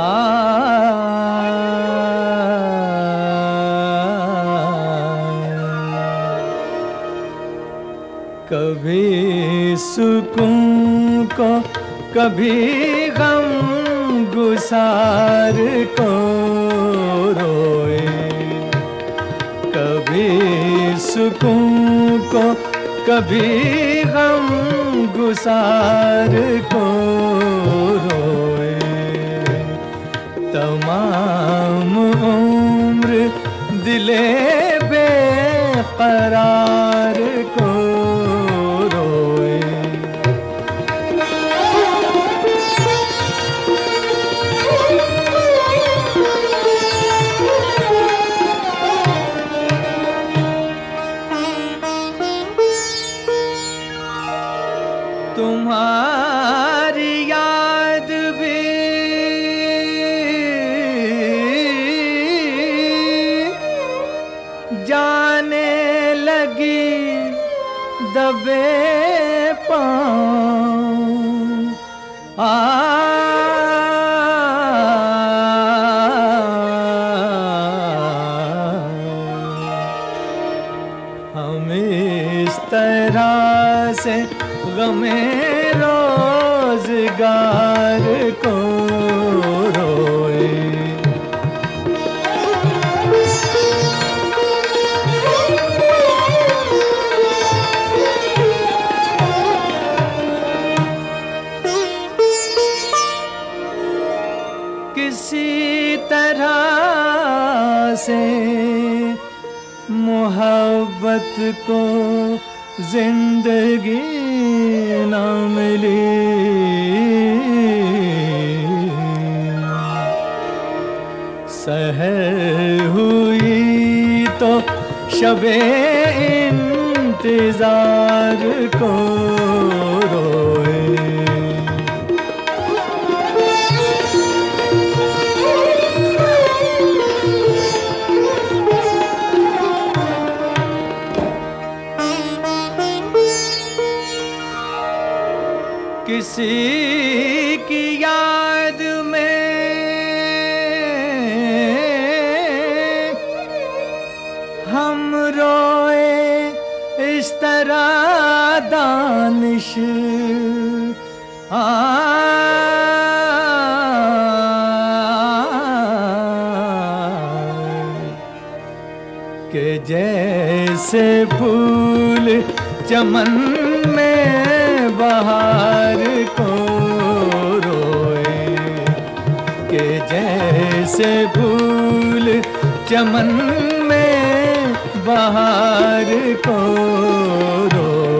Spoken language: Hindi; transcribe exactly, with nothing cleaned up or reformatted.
कभी सुकून को कभी गम गुसार को रोए, कभी सुकून को कभी गम गुसार को रोए। तमाम उम्र दिले बेकरार को रोए। तुम्हारी याद भी जाने लगी दबे पाँव। आ हम इस तरह से गमे रोजगार को रोए। किसी तरह से मोहब्बत को जिंदगी न मिली, सहर हुई तो शबे इंतजार को रोए। किसी की याद में हम रोए इस तरह दानिश, आ के जैसे फूल चमन में बहार को रोए, के जैसे फूल चमन में बहार को रोए।